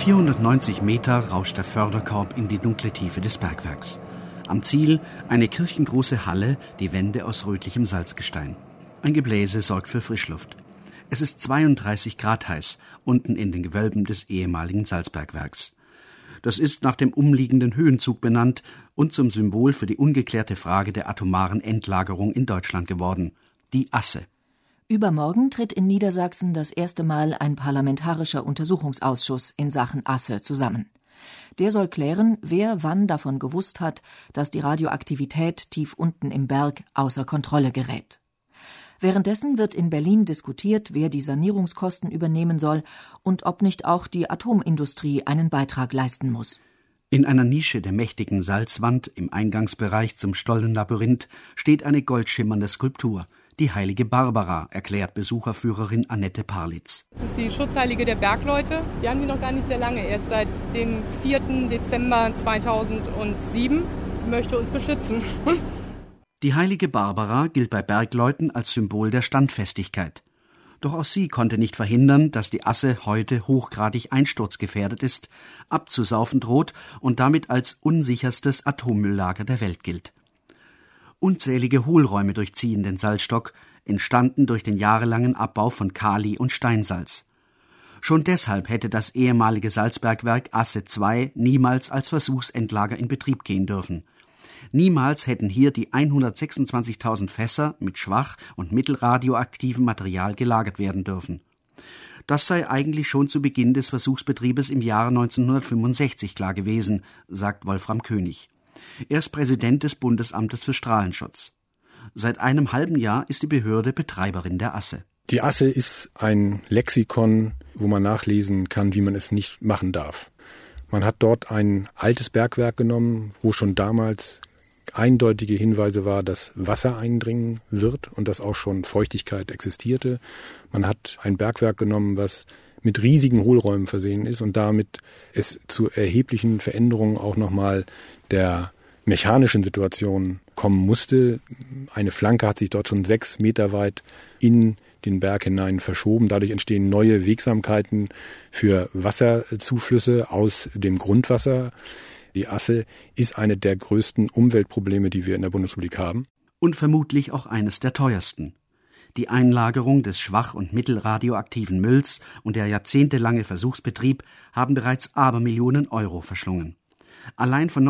490 Meter rauscht der Förderkorb in die dunkle Tiefe des Bergwerks. Am Ziel eine kirchengroße Halle, die Wände aus rötlichem Salzgestein. Ein Gebläse sorgt für Frischluft. Es ist 32 Grad heiß, unten in den Gewölben des ehemaligen Salzbergwerks. Das ist nach dem umliegenden Höhenzug benannt und zum Symbol für die ungeklärte Frage der atomaren Endlagerung in Deutschland geworden, die Asse. Übermorgen tritt in Niedersachsen das erste Mal ein parlamentarischer Untersuchungsausschuss in Sachen Asse zusammen. Der soll klären, wer wann davon gewusst hat, dass die Radioaktivität tief unten im Berg außer Kontrolle gerät. Währenddessen wird in Berlin diskutiert, wer die Sanierungskosten übernehmen soll und ob nicht auch die Atomindustrie einen Beitrag leisten muss. In einer Nische der mächtigen Salzwand im Eingangsbereich zum Stollenlabyrinth steht eine goldschimmernde Skulptur. Die heilige Barbara, erklärt Besucherführerin Annette Parlitz. Das ist die Schutzheilige der Bergleute. Wir haben die noch gar nicht sehr lange, erst seit dem 4. Dezember 2007. Die möchte uns beschützen. Die heilige Barbara gilt bei Bergleuten als Symbol der Standfestigkeit. Doch auch sie konnte nicht verhindern, dass die Asse heute hochgradig einsturzgefährdet ist, abzusaufen droht und damit als unsicherstes Atommülllager der Welt gilt. Unzählige Hohlräume durchziehen den Salzstock, entstanden durch den jahrelangen Abbau von Kali und Steinsalz. Schon deshalb hätte das ehemalige Salzbergwerk Asse II niemals als Versuchsendlager in Betrieb gehen dürfen. Niemals hätten hier die 126.000 Fässer mit schwach- und mittelradioaktivem Material gelagert werden dürfen. Das sei eigentlich schon zu Beginn des Versuchsbetriebes im Jahre 1965 klar gewesen, sagt Wolfram König. Er ist Präsident des Bundesamtes für Strahlenschutz. Seit einem halben Jahr ist die Behörde Betreiberin der Asse. Die Asse ist ein Lexikon, wo man nachlesen kann, wie man es nicht machen darf. Man hat dort ein altes Bergwerk genommen, wo schon damals eindeutige Hinweise war, dass Wasser eindringen wird und dass auch schon Feuchtigkeit existierte. Man hat ein Bergwerk genommen, was mit riesigen Hohlräumen versehen ist und damit es zu erheblichen Veränderungen auch nochmal der mechanischen Situation kommen musste. Eine Flanke hat sich dort schon 6 Meter weit in den Berg hinein verschoben. Dadurch entstehen neue Wegsamkeiten für Wasserzuflüsse aus dem Grundwasser. Die Asse ist eine der größten Umweltprobleme, die wir in der Bundesrepublik haben. Und vermutlich auch eines der teuersten. Die Einlagerung des schwach- und mittelradioaktiven Mülls und der jahrzehntelange Versuchsbetrieb haben bereits Abermillionen Euro verschlungen. Allein von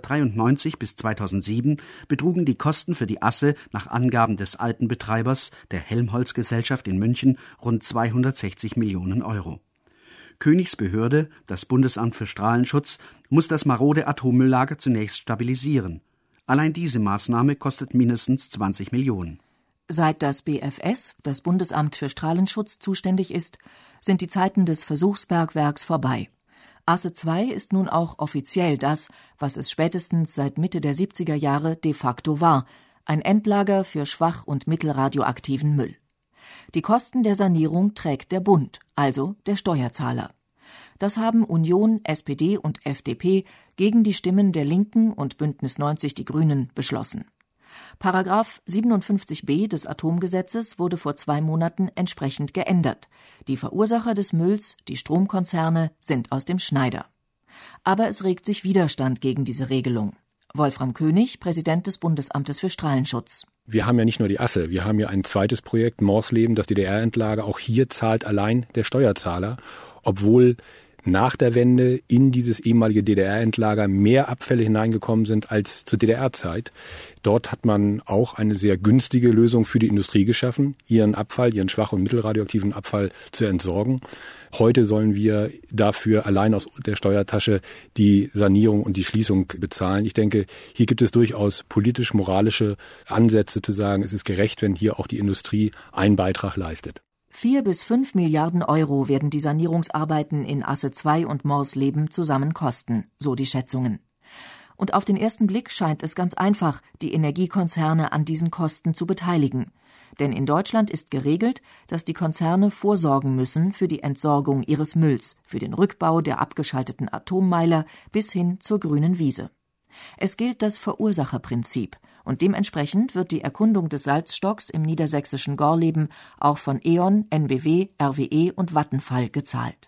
1993 bis 2007 betrugen die Kosten für die Asse nach Angaben des alten Betreibers, der Helmholtz-Gesellschaft in München, rund 260 Millionen Euro. Königs Behörde, das Bundesamt für Strahlenschutz, muss das marode Atommülllager zunächst stabilisieren. Allein diese Maßnahme kostet mindestens 20 Millionen. Seit das BfS, das Bundesamt für Strahlenschutz, zuständig ist, sind die Zeiten des Versuchsbergwerks vorbei. Asse II ist nun auch offiziell das, was es spätestens seit Mitte der 70er Jahre de facto war, ein Endlager für schwach- und mittelradioaktiven Müll. Die Kosten der Sanierung trägt der Bund, also der Steuerzahler. Das haben Union, SPD und FDP gegen die Stimmen der Linken und Bündnis 90 Die Grünen beschlossen. Paragraph 57b des Atomgesetzes wurde vor 2 Monaten entsprechend geändert. Die Verursacher des Mülls, die Stromkonzerne, sind aus dem Schneider. Aber es regt sich Widerstand gegen diese Regelung. Wolfram König, Präsident des Bundesamtes für Strahlenschutz. Wir haben ja nicht nur die Asse, wir haben ja ein zweites Projekt, Morsleben, das DDR-Endlager. Auch hier zahlt allein der Steuerzahler, obwohl nach der Wende in dieses ehemalige DDR-Endlager mehr Abfälle hineingekommen sind als zur DDR-Zeit. Dort hat man auch eine sehr günstige Lösung für die Industrie geschaffen, ihren Abfall, ihren schwach- und mittelradioaktiven Abfall zu entsorgen. Heute sollen wir dafür allein aus der Steuertasche die Sanierung und die Schließung bezahlen. Ich denke, hier gibt es durchaus politisch-moralische Ansätze zu sagen, es ist gerecht, wenn hier auch die Industrie einen Beitrag leistet. 4 bis 5 Milliarden Euro werden die Sanierungsarbeiten in Asse II und Morsleben zusammen kosten, so die Schätzungen. Und auf den ersten Blick scheint es ganz einfach, die Energiekonzerne an diesen Kosten zu beteiligen. Denn in Deutschland ist geregelt, dass die Konzerne vorsorgen müssen für die Entsorgung ihres Mülls, für den Rückbau der abgeschalteten Atommeiler bis hin zur grünen Wiese. Es gilt das Verursacherprinzip und dementsprechend wird die Erkundung des Salzstocks im niedersächsischen Gorleben auch von E.ON, NBW, RWE und Vattenfall gezahlt.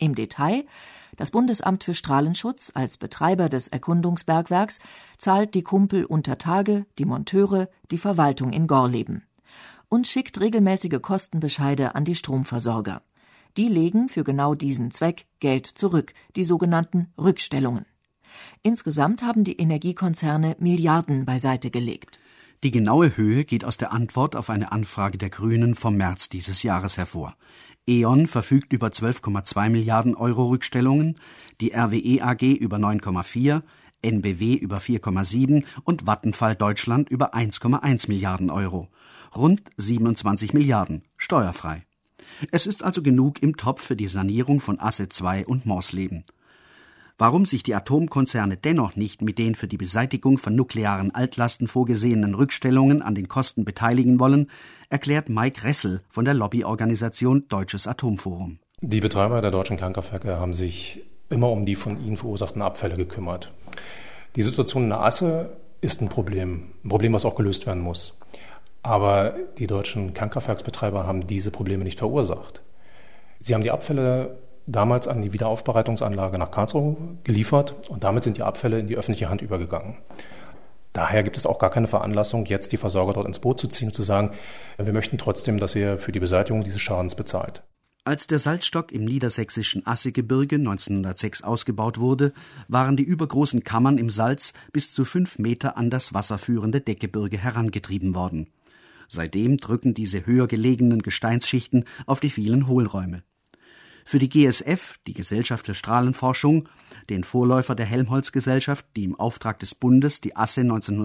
Im Detail: Das Bundesamt für Strahlenschutz als Betreiber des Erkundungsbergwerks zahlt die Kumpel unter Tage, die Monteure, die Verwaltung in Gorleben und schickt regelmäßige Kostenbescheide an die Stromversorger. Die legen für genau diesen Zweck Geld zurück, die sogenannten Rückstellungen. Insgesamt haben die Energiekonzerne Milliarden beiseite gelegt. Die genaue Höhe geht aus der Antwort auf eine Anfrage der Grünen vom März dieses Jahres hervor. E.ON verfügt über 12,2 Milliarden Euro Rückstellungen, die RWE AG über 9,4, NBW über 4,7 und Vattenfall Deutschland über 1,1 Milliarden Euro. Rund 27 Milliarden, steuerfrei. Es ist also genug im Topf für die Sanierung von Asse 2 und Morsleben. Warum sich die Atomkonzerne dennoch nicht mit den für die Beseitigung von nuklearen Altlasten vorgesehenen Rückstellungen an den Kosten beteiligen wollen, erklärt Mike Ressel von der Lobbyorganisation Deutsches Atomforum. Die Betreiber der deutschen Kernkraftwerke haben sich immer um die von ihnen verursachten Abfälle gekümmert. Die Situation in der Asse ist ein Problem, was auch gelöst werden muss. Aber die deutschen Kernkraftwerksbetreiber haben diese Probleme nicht verursacht. Sie haben die Abfälle damals an die Wiederaufbereitungsanlage nach Karlsruhe geliefert und damit sind die Abfälle in die öffentliche Hand übergegangen. Daher gibt es auch gar keine Veranlassung, jetzt die Versorger dort ins Boot zu ziehen und zu sagen, wir möchten trotzdem, dass ihr für die Beseitigung dieses Schadens bezahlt. Als der Salzstock im niedersächsischen Assegebirge 1906 ausgebaut wurde, waren die übergroßen Kammern im Salz bis zu 5 Meter an das wasserführende Deckgebirge herangetrieben worden. Seitdem drücken diese höher gelegenen Gesteinsschichten auf die vielen Hohlräume. Für die GSF, die Gesellschaft für Strahlenforschung, den Vorläufer der Helmholtz-Gesellschaft, die im Auftrag des Bundes die Asse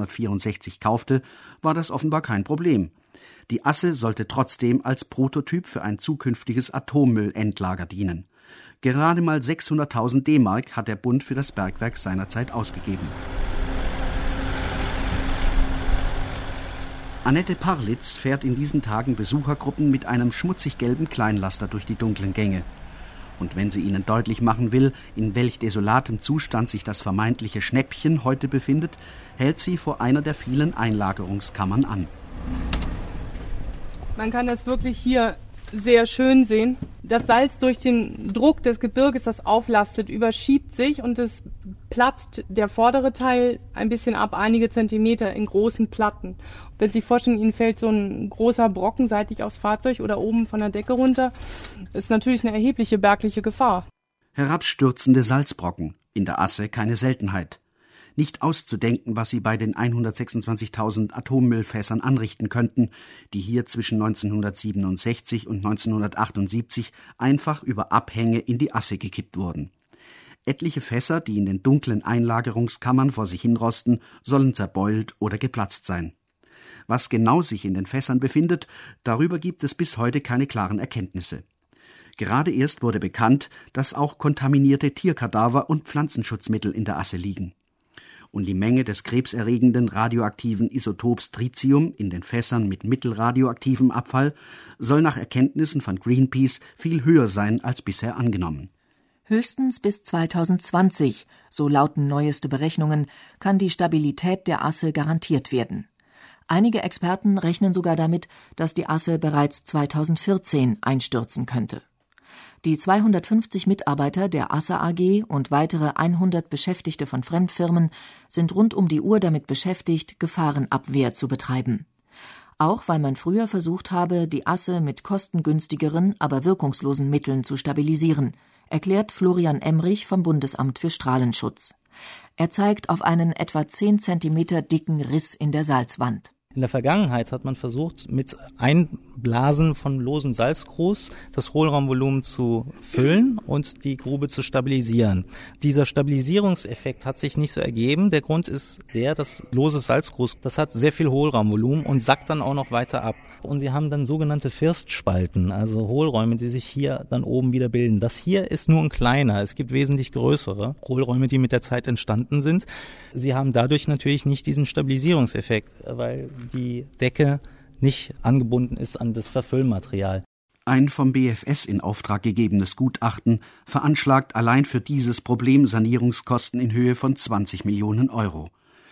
1964 kaufte, war das offenbar kein Problem. Die Asse sollte trotzdem als Prototyp für ein zukünftiges Atommüllendlager dienen. Gerade mal 600.000 D-Mark hat der Bund für das Bergwerk seinerzeit ausgegeben. Annette Parlitz fährt in diesen Tagen Besuchergruppen mit einem schmutzig-gelben Kleinlaster durch die dunklen Gänge. Und wenn sie ihnen deutlich machen will, in welch desolatem Zustand sich das vermeintliche Schnäppchen heute befindet, hält sie vor einer der vielen Einlagerungskammern an. Man kann das wirklich hier sehr schön sehen. Das Salz durch den Druck des Gebirges, das auflastet, überschiebt sich und es platzt der vordere Teil ein bisschen ab, einige Zentimeter in großen Platten. Wenn Sie sich vorstellen, Ihnen fällt so ein großer Brocken seitlich aufs Fahrzeug oder oben von der Decke runter, ist natürlich eine erhebliche bergliche Gefahr. Herabstürzende Salzbrocken, in der Asse keine Seltenheit. Nicht auszudenken, was sie bei den 126.000 Atommüllfässern anrichten könnten, die hier zwischen 1967 und 1978 einfach über Abhänge in die Asse gekippt wurden. Etliche Fässer, die in den dunklen Einlagerungskammern vor sich hinrosten, sollen zerbeult oder geplatzt sein. Was genau sich in den Fässern befindet, darüber gibt es bis heute keine klaren Erkenntnisse. Gerade erst wurde bekannt, dass auch kontaminierte Tierkadaver und Pflanzenschutzmittel in der Asse liegen. Und die Menge des krebserregenden radioaktiven Isotops Tritium in den Fässern mit mittelradioaktivem Abfall soll nach Erkenntnissen von Greenpeace viel höher sein als bisher angenommen. Höchstens bis 2020, so lauten neueste Berechnungen, kann die Stabilität der Asse garantiert werden. Einige Experten rechnen sogar damit, dass die Asse bereits 2014 einstürzen könnte. Die 250 Mitarbeiter der Asse AG und weitere 100 Beschäftigte von Fremdfirmen sind rund um die Uhr damit beschäftigt, Gefahrenabwehr zu betreiben. Auch weil man früher versucht habe, die Asse mit kostengünstigeren, aber wirkungslosen Mitteln zu stabilisieren, erklärt Florian Emrich vom Bundesamt für Strahlenschutz. Er zeigt auf einen etwa 10 Zentimeter dicken Riss in der Salzwand. In der Vergangenheit hat man versucht, mit Einblasen von losem Salzgrus das Hohlraumvolumen zu füllen und die Grube zu stabilisieren. Dieser Stabilisierungseffekt hat sich nicht so ergeben. Der Grund ist der, dass loses Salzgrus, das hat sehr viel Hohlraumvolumen und sackt dann auch noch weiter ab. Und sie haben dann sogenannte Firstspalten, also Hohlräume, die sich hier dann oben wieder bilden. Das hier ist nur ein kleiner. Es gibt wesentlich größere Hohlräume, die mit der Zeit entstanden sind. Sie haben dadurch natürlich nicht diesen Stabilisierungseffekt, weil die Decke nicht angebunden ist an das Verfüllmaterial. Ein vom BfS in Auftrag gegebenes Gutachten veranschlagt allein für dieses Problem Sanierungskosten in Höhe von 20 Millionen Euro.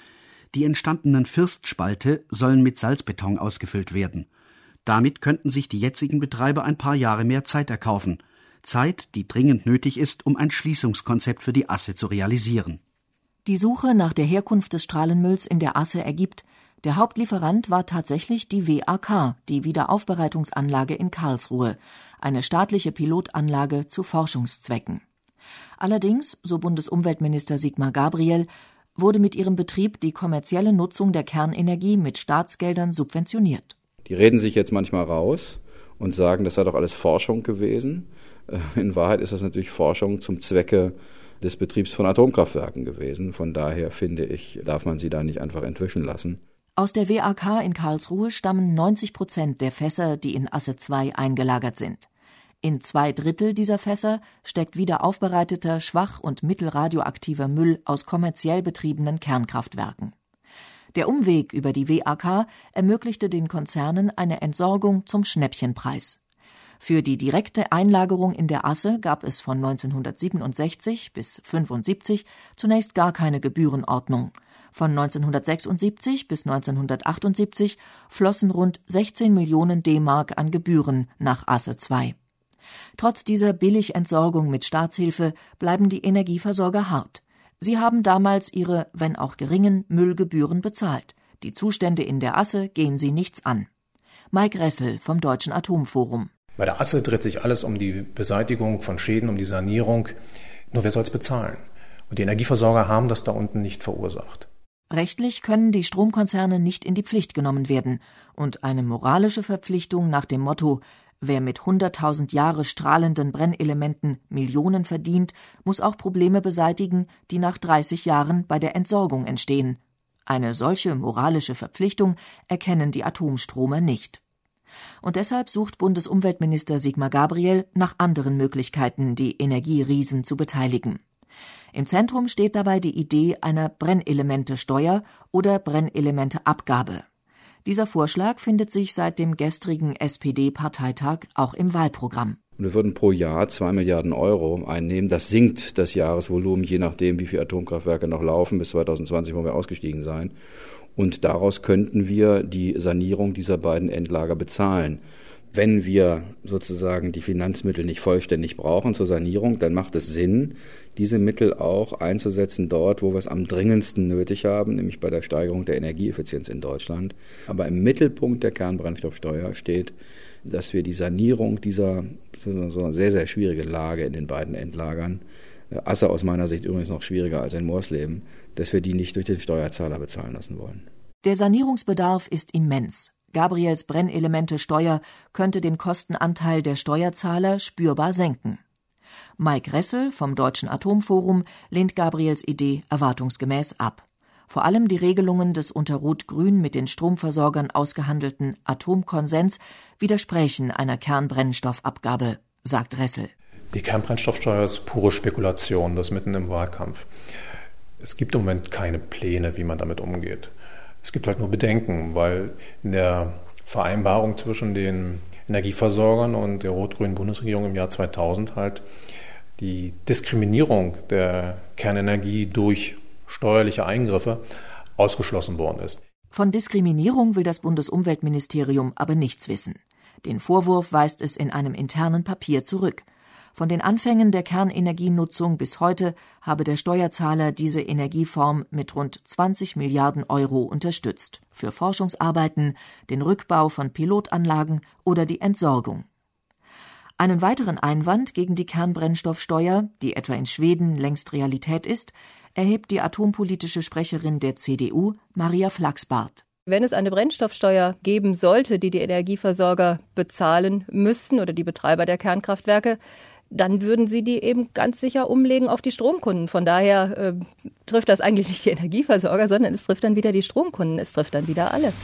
Die entstandenen Firstspalte sollen mit Salzbeton ausgefüllt werden. Damit könnten sich die jetzigen Betreiber ein paar Jahre mehr Zeit erkaufen. Zeit, die dringend nötig ist, um ein Schließungskonzept für die Asse zu realisieren. Die Suche nach der Herkunft des Strahlenmülls in der Asse ergibt, der Hauptlieferant war tatsächlich die WAK, die Wiederaufbereitungsanlage in Karlsruhe, eine staatliche Pilotanlage zu Forschungszwecken. Allerdings, so Bundesumweltminister Sigmar Gabriel, wurde mit ihrem Betrieb die kommerzielle Nutzung der Kernenergie mit Staatsgeldern subventioniert. Die reden sich jetzt manchmal raus und sagen, das sei doch alles Forschung gewesen. In Wahrheit ist das natürlich Forschung zum Zwecke des Betriebs von Atomkraftwerken gewesen. Von daher finde ich, darf man sie da nicht einfach entwischen lassen. Aus der WAK in Karlsruhe stammen 90% der Fässer, die in Asse 2 eingelagert sind. In 2/3 dieser Fässer steckt wiederaufbereiteter, schwach- und mittelradioaktiver Müll aus kommerziell betriebenen Kernkraftwerken. Der Umweg über die WAK ermöglichte den Konzernen eine Entsorgung zum Schnäppchenpreis. Für die direkte Einlagerung in der Asse gab es von 1967 bis 1975 zunächst gar keine Gebührenordnung. Von 1976 bis 1978 flossen rund 16 Millionen D-Mark an Gebühren nach Asse 2. Trotz dieser Billigentsorgung mit Staatshilfe bleiben die Energieversorger hart. Sie haben damals ihre, wenn auch geringen, Müllgebühren bezahlt. Die Zustände in der Asse gehen sie nichts an. Mike Ressel vom Deutschen Atomforum. Bei der Asse dreht sich alles um die Beseitigung von Schäden, um die Sanierung. Nur wer soll es bezahlen? Und die Energieversorger haben das da unten nicht verursacht. Rechtlich können die Stromkonzerne nicht in die Pflicht genommen werden. Und eine moralische Verpflichtung nach dem Motto: Wer mit 100.000 Jahre strahlenden Brennelementen Millionen verdient, muss auch Probleme beseitigen, die nach 30 Jahren bei der Entsorgung entstehen. Eine solche moralische Verpflichtung erkennen die Atomstromer nicht. Und deshalb sucht Bundesumweltminister Sigmar Gabriel nach anderen Möglichkeiten, die Energieriesen zu beteiligen. Im Zentrum steht dabei die Idee einer Brennelementesteuer oder Brennelementeabgabe. Dieser Vorschlag findet sich seit dem gestrigen SPD-Parteitag auch im Wahlprogramm. Wir würden pro Jahr 2 Milliarden Euro einnehmen. Das sinkt das Jahresvolumen, je nachdem, wie viele Atomkraftwerke noch laufen. Bis 2020 wollen wir ausgestiegen sein. Und daraus könnten wir die Sanierung dieser beiden Endlager bezahlen. Wenn wir sozusagen die Finanzmittel nicht vollständig brauchen zur Sanierung, dann macht es Sinn, diese Mittel auch einzusetzen dort, wo wir es am dringendsten nötig haben, nämlich bei der Steigerung der Energieeffizienz in Deutschland. Aber im Mittelpunkt der Kernbrennstoffsteuer steht, dass wir die Sanierung dieser so sehr, sehr schwierige Lage in den beiden Endlagern, Asse aus meiner Sicht übrigens noch schwieriger als in Moorsleben, dass wir die nicht durch den Steuerzahler bezahlen lassen wollen. Der Sanierungsbedarf ist immens. Gabriels Brennelementesteuer könnte den Kostenanteil der Steuerzahler spürbar senken. Mike Ressel vom Deutschen Atomforum lehnt Gabriels Idee erwartungsgemäß ab. Vor allem die Regelungen des unter Rot-Grün mit den Stromversorgern ausgehandelten Atomkonsens widersprechen einer Kernbrennstoffabgabe, sagt Ressel. Die Kernbrennstoffsteuer ist pure Spekulation, das mitten im Wahlkampf. Es gibt im Moment keine Pläne, wie man damit umgeht. Es gibt halt nur Bedenken, weil in der Vereinbarung zwischen den Energieversorgern und der rot-grünen Bundesregierung im Jahr 2000 halt die Diskriminierung der Kernenergie durch steuerliche Eingriffe ausgeschlossen worden ist. Von Diskriminierung will das Bundesumweltministerium aber nichts wissen. Den Vorwurf weist es in einem internen Papier zurück. Von den Anfängen der Kernenergienutzung bis heute habe der Steuerzahler diese Energieform mit rund 20 Milliarden Euro unterstützt. Für Forschungsarbeiten, den Rückbau von Pilotanlagen oder die Entsorgung. Einen weiteren Einwand gegen die Kernbrennstoffsteuer, die etwa in Schweden längst Realität ist, erhebt die atompolitische Sprecherin der CDU, Maria Flaxbart. Wenn es eine Brennstoffsteuer geben sollte, die die Energieversorger bezahlen müssten oder die Betreiber der Kernkraftwerke, dann würden sie die eben ganz sicher umlegen auf die Stromkunden. Von daher trifft das eigentlich nicht die Energieversorger, sondern es trifft dann wieder die Stromkunden, es trifft dann wieder alle.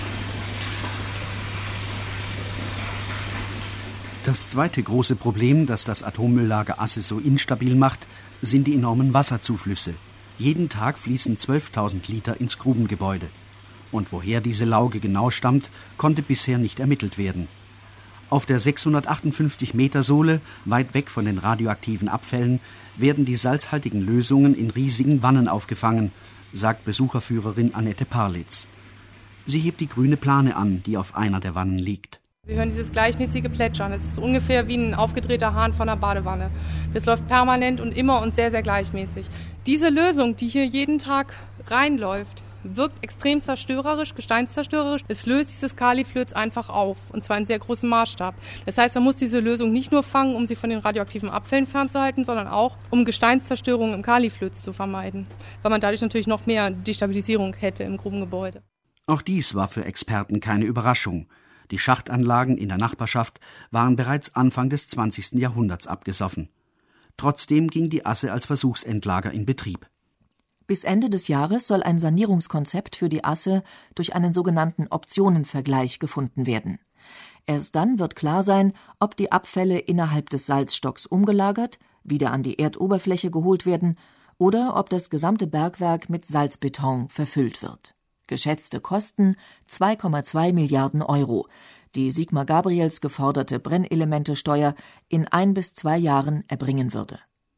Das zweite große Problem, das das Atommülllager Asse so instabil macht, sind die enormen Wasserzuflüsse. Jeden Tag fließen 12.000 Liter ins Grubengebäude. Und woher diese Lauge genau stammt, konnte bisher nicht ermittelt werden. Auf der 658 Meter Sohle, weit weg von den radioaktiven Abfällen, werden die salzhaltigen Lösungen in riesigen Wannen aufgefangen, sagt Besucherführerin Annette Parlitz. Sie hebt die grüne Plane an, die auf einer der Wannen liegt. Sie hören dieses gleichmäßige Plätschern. Es ist ungefähr wie ein aufgedrehter Hahn von einer Badewanne. Das läuft permanent und immer und sehr, sehr gleichmäßig. Diese Lösung, die hier jeden Tag reinläuft, wirkt extrem zerstörerisch, gesteinszerstörerisch. Es löst dieses Kaliflöz einfach auf, und zwar in sehr großem Maßstab. Das heißt, man muss diese Lösung nicht nur fangen, um sie von den radioaktiven Abfällen fernzuhalten, sondern auch, um Gesteinszerstörung im Kaliflöz zu vermeiden, weil man dadurch natürlich noch mehr Destabilisierung hätte im Grubengebäude. Auch dies war für Experten keine Überraschung. Die Schachtanlagen in der Nachbarschaft waren bereits Anfang des 20. Jahrhunderts abgesoffen. Trotzdem ging die Asse als Versuchsendlager in Betrieb. Bis Ende des Jahres soll ein Sanierungskonzept für die Asse durch einen sogenannten Optionenvergleich gefunden werden. Erst dann wird klar sein, ob die Abfälle innerhalb des Salzstocks umgelagert, wieder an die Erdoberfläche geholt werden oder ob das gesamte Bergwerk mit Salzbeton verfüllt wird. Geschätzte Kosten 2,2 Milliarden Euro, die Sigmar Gabriels geforderte Brennelementesteuer in 1 bis 2 Jahren erbringen würde.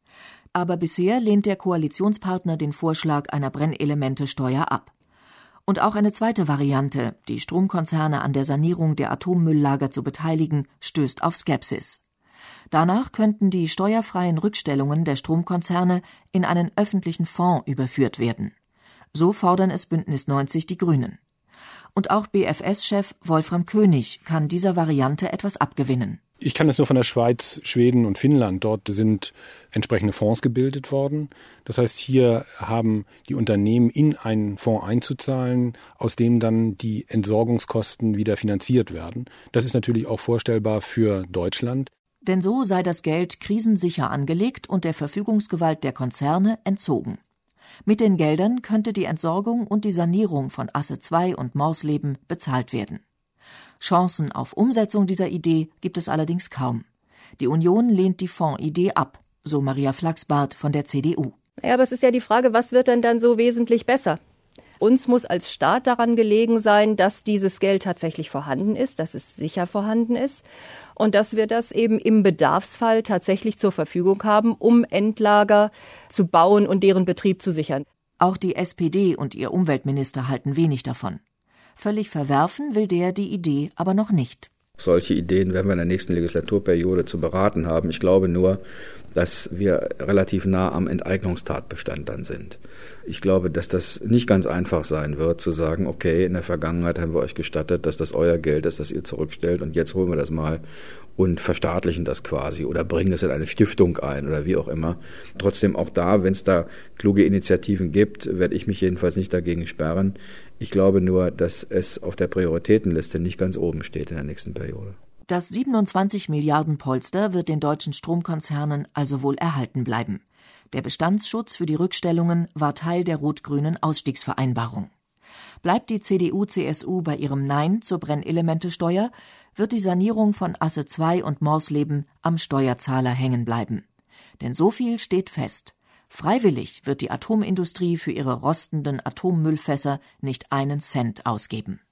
Aber bisher lehnt der Koalitionspartner den Vorschlag einer Brennelementesteuer ab. Und auch eine zweite Variante, die Stromkonzerne an der Sanierung der Atommülllager zu beteiligen, stößt auf Skepsis. Danach könnten die steuerfreien Rückstellungen der Stromkonzerne in einen öffentlichen Fonds überführt werden. So fordern es Bündnis 90 die Grünen. Und auch BfS-Chef Wolfram König kann dieser Variante etwas abgewinnen. Ich kann es nur von der Schweiz, Schweden und Finnland. Dort sind entsprechende Fonds gebildet worden. Das heißt, hier haben die Unternehmen in einen Fonds einzuzahlen, aus dem dann die Entsorgungskosten wieder finanziert werden. Das ist natürlich auch vorstellbar für Deutschland. Denn so sei das Geld krisensicher angelegt und der Verfügungsgewalt der Konzerne entzogen. Mit den Geldern könnte die Entsorgung und die Sanierung von Asse 2 und Morsleben bezahlt werden. Chancen auf Umsetzung dieser Idee gibt es allerdings kaum. Die Union lehnt die Fondsidee ab, so Maria Flachsbarth von der CDU. Ja, aber es ist ja die Frage, was wird denn dann so wesentlich besser? Uns muss als Staat daran gelegen sein, dass dieses Geld tatsächlich vorhanden ist, dass es sicher vorhanden ist und dass wir das eben im Bedarfsfall tatsächlich zur Verfügung haben, um Endlager zu bauen und deren Betrieb zu sichern. Auch die SPD und ihr Umweltminister halten wenig davon. Völlig verwerfen will der die Idee aber noch nicht. Solche Ideen werden wir in der nächsten Legislaturperiode zu beraten haben. Ich glaube nur, dass wir relativ nah am Enteignungstatbestand dann sind. Ich glaube, dass das nicht ganz einfach sein wird, zu sagen, okay, in der Vergangenheit haben wir euch gestattet, dass das euer Geld ist, das ihr zurückstellt und jetzt holen wir das mal und verstaatlichen das quasi oder bringen es in eine Stiftung ein oder wie auch immer. Trotzdem auch da, wenn es da kluge Initiativen gibt, werde ich mich jedenfalls nicht dagegen sperren. Ich glaube nur, dass es auf der Prioritätenliste nicht ganz oben steht in der nächsten Periode. Das 27 Milliarden Polster wird den deutschen Stromkonzernen also wohl erhalten bleiben. Der Bestandsschutz für die Rückstellungen war Teil der rot-grünen Ausstiegsvereinbarung. Bleibt die CDU/CSU bei ihrem Nein zur Brennelementesteuer, wird die Sanierung von Asse 2 und Morsleben am Steuerzahler hängen bleiben. Denn so viel steht fest. Freiwillig wird die Atomindustrie für ihre rostenden Atommüllfässer nicht einen Cent ausgeben.